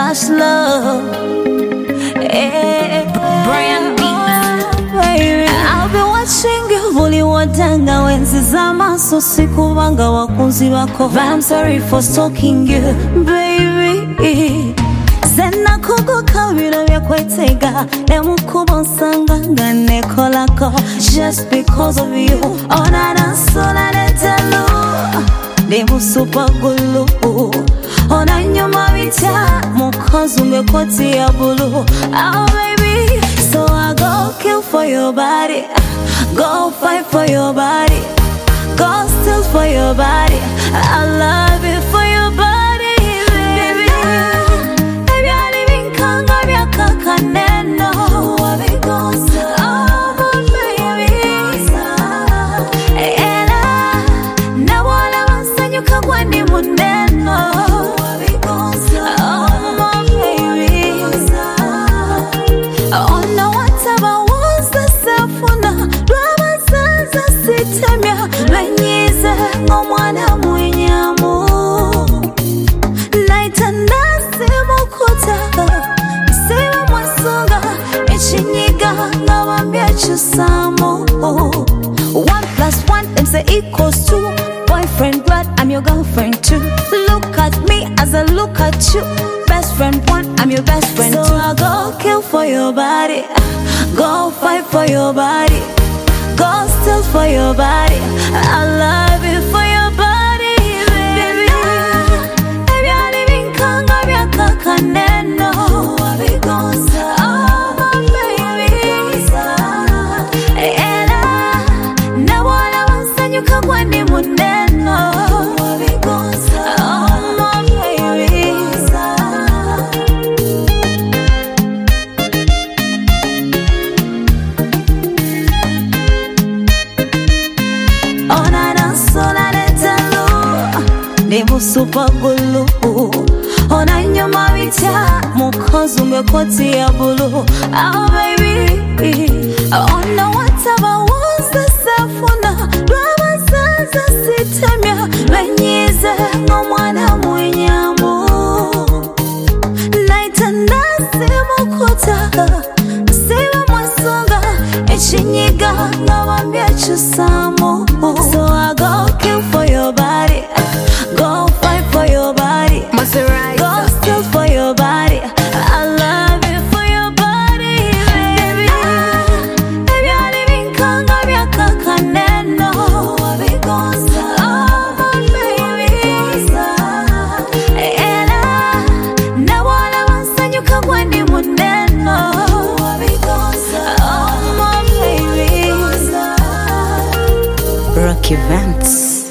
much love. Brian Baby, I've been watching you Uli wadanga wenzi zama so siku wanga wakunzi wako. I'm sorry for stalking you, baby. Zena kugu kabila vya kwetega Nemu kubonsanga ngane kolako. Just because of you Ona na sola netelu Nemu super gulu Ona nyuma vita Mukazu ngekoti ya bulu. Oh baby, so I go kill for your body, go fight for your body, go steal for your body. I love it for your body, baby. Baby, I live in Kanga, Biaka Kaneno. Oh, baby. Ela, na wala wansanyuka kwani muneno. Ngomwana mwenyamu Naitandase mukuta Sewa mwasunga Echinyiga Ngawambia chusamu 1+1 them say equals 2. Boyfriend blood, I'm your girlfriend too. Look at me as I look at you. Best friend 1, I'm your best friend too. So I go kill for your body, go fight for your body, go steal for your body. I love it for your body, baby. Baby, I live in Kanga, Biaka Kaneno. Oh, baby. Ela, na wala wansanyuka kwani muneno. Oh, baby. Ona na sola netelu Nemu super gulu Ona nyuma vita Mukazu ngekoti ya bulu. Oh baby, ona wataba waza safuna Rama zaza sitemya Menyize ngomwana mwenyamu Naitandase mukuta Sewa mwasunga Echinyiga Ngawambia chusamu. So I go kill for your body, go fight for your body, go steal for your body. I love it for your body, baby. Baby, I live in Kanga, Biaka Kaneno. Oh, baby. Ela, na wala wansanyuka kwani muneno. Oh, baby. Rock Events.